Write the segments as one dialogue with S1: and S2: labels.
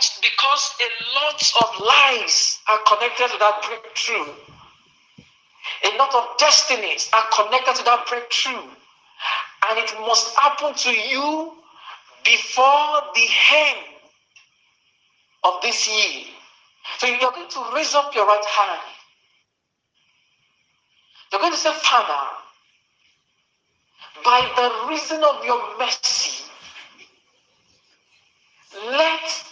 S1: touched because a lot of lives are connected to that breakthrough. A lot of destinies are connected to that breakthrough. And it must happen to you before the end of this year. So you're going to raise up your right hand. You're going to say, Father, by the reason of your mercy, let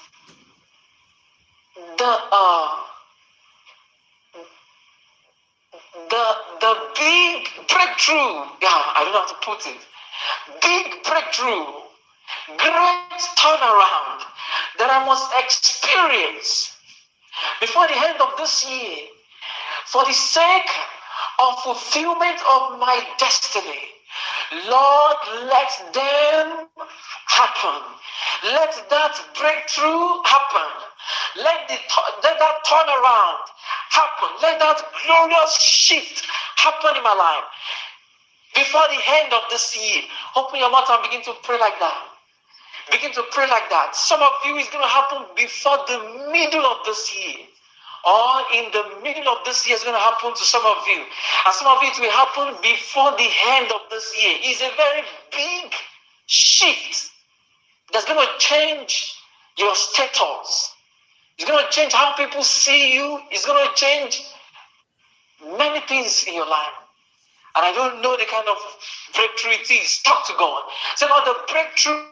S1: the big breakthrough, I don't know how to put it, big breakthrough, great turnaround that I must experience before the end of this year, for the sake of fulfillment of my destiny. Lord, let them happen. Let that breakthrough happen. Let that turnaround happen. Let that glorious shift happen in my life before the end of this year. Open your mouth and begin to pray like that. Begin to pray like that. Some of you, it's going to happen before the middle of this year. Or in the middle of this year, it's going to happen to some of you. And some of it will happen before the end of this year. It's a very big shift that's going to change your status. It's going to change how people see you. It's going to change many things in your life. And I don't know the kind of breakthrough it is. Talk to God. Say, Lord, the breakthrough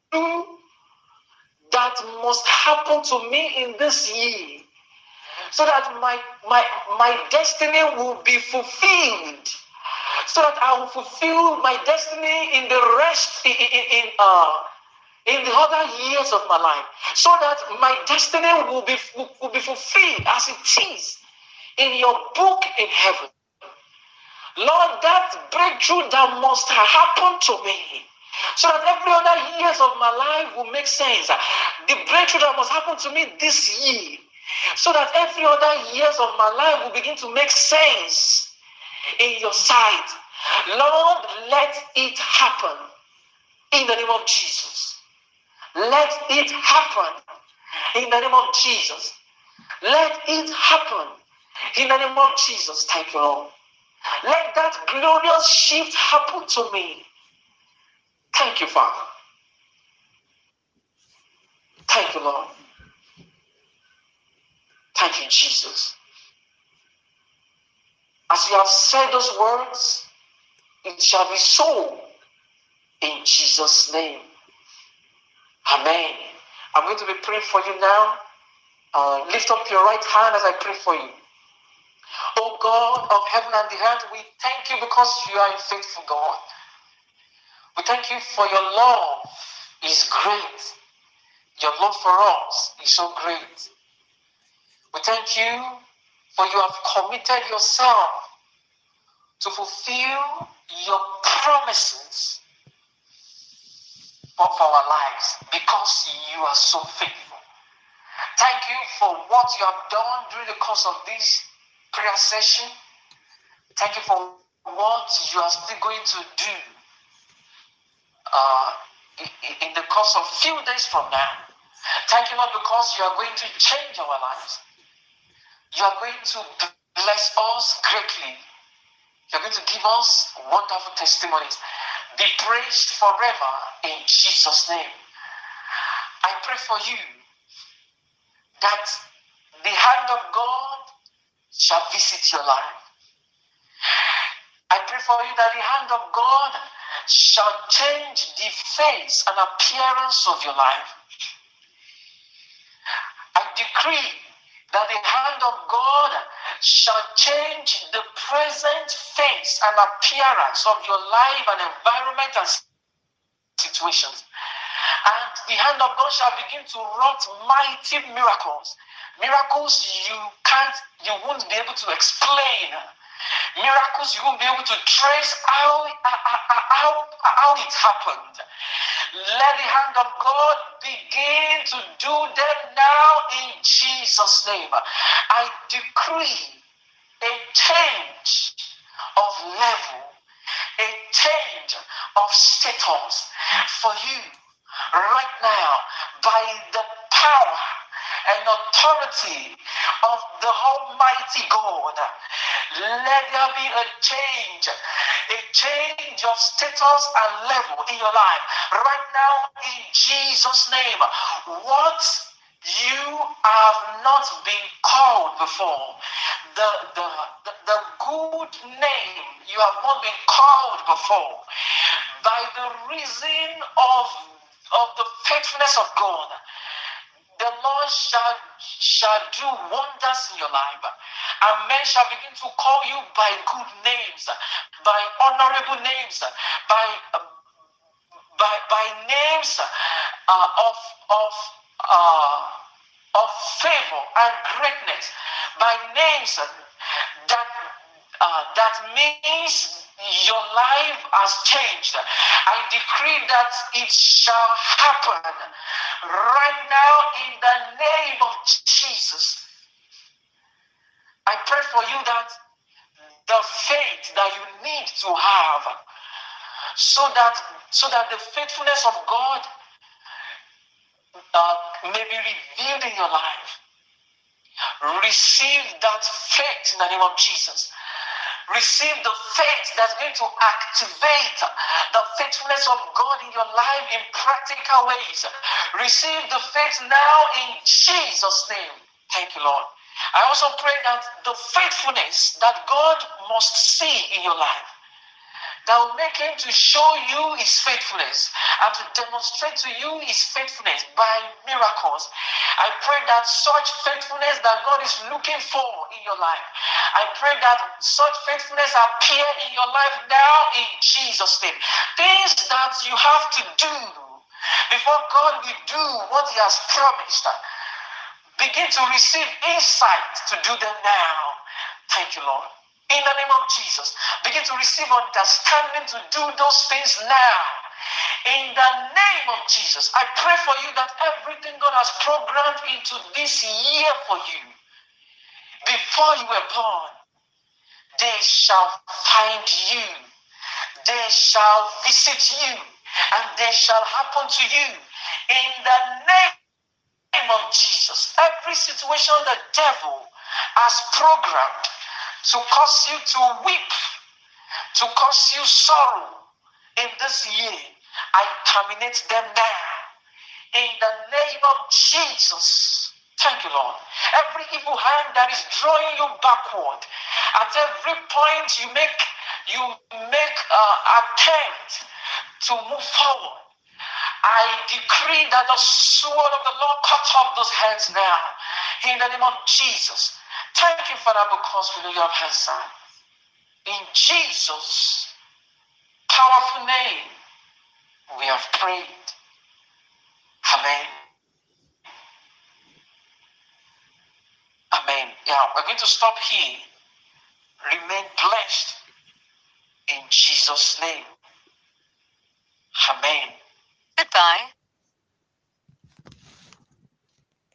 S1: that must happen to me in this year, so that my destiny will be fulfilled, so that I will fulfill my destiny in the rest in the other years of my life, so that my destiny will be fulfilled as it is in your book in heaven. Lord, that breakthrough that must happen to me, so that every other years of my life will make sense. The breakthrough that must happen to me this year, so that every other years of my life will begin to make sense in your sight. Lord, let it happen in the name of Jesus. Let it happen in the name of Jesus. Let it happen in the name of Jesus. Thank you, Lord. Let that glorious shift happen to me. Thank you, Father. Thank you, Lord. Thank you, Jesus. As you have said those words, it shall be so in Jesus' name. Amen. I'm going to be praying for you now. Lift up your right hand as I pray for you. Oh God of heaven and the earth, we thank you because you are a faithful God. We thank you for your love is great. Your love for us is so great. We thank you for you have committed yourself to fulfill your promises of our lives because you are so faithful. Thank you for what you have done during the course of this prayer session. Thank you for what you are still going to do in the course of few days from now. Thank you, Lord, because you are going to change our lives. You are going to bless us greatly. You are going to give us wonderful testimonies. Be praised forever in Jesus' name. I pray for you that the hand of God shall visit your life. I pray for you that the hand of God shall change the face and appearance of your life. I decree that the hand of God shall change the present face and appearance of your life and environment and situations. And the hand of God shall begin to wrought mighty miracles. Miracles you won't be able to explain. Miracles you won't be able to trace how it happened. Let the hand of God begin to do them now in Jesus' name. I decree a change of level, a change of status for you right now by the power and authority of the Almighty God. Let there be a change of status and level in your life right now in Jesus' name. What you have not been called before, the good name you have not been called before, by the reason of the faithfulness of God, the Lord shall do wonders in your life, and men shall begin to call you by good names, by honorable names, by names of favor and greatness, by names that means your life has changed. I decree that it shall happen right now in the name of Jesus. I pray for you that the faith that you need to have, so that the faithfulness of God may be revealed in your life. Receive that faith in the name of Jesus. Receive the faith that's going to activate the faithfulness of God in your life in practical ways. Receive the faith now in Jesus' name. Thank you, Lord. I also pray that the faithfulness that God must see in your life, that will make him to show you his faithfulness and to demonstrate to you his faithfulness by miracles. I pray that such faithfulness that God is looking for in your life, I pray that such faithfulness appear in your life now in Jesus' name. Things that you have to do before God will do what he has promised. Begin to receive insight to do them now. Thank you, Lord. In the name of Jesus, begin to receive understanding to do those things now. In the name of Jesus, I pray for you that everything God has programmed into this year for you, before you were born, they shall find you. They shall visit you, and they shall happen to you. In the name of Jesus, every situation the devil has programmed to cause you to weep, to cause you sorrow in this year, I terminate them now. In the name of Jesus. Thank you, Lord. Every evil hand that is drawing you backward, at every point you make attempt to move forward, I decree that the sword of the Lord cut off those hands now. In the name of Jesus. Thank you, Father, because we know you have answered. In Jesus' powerful name, we have prayed. Amen. Amen. Yeah, we're going to stop here. Remain blessed in Jesus' name. Amen. Goodbye.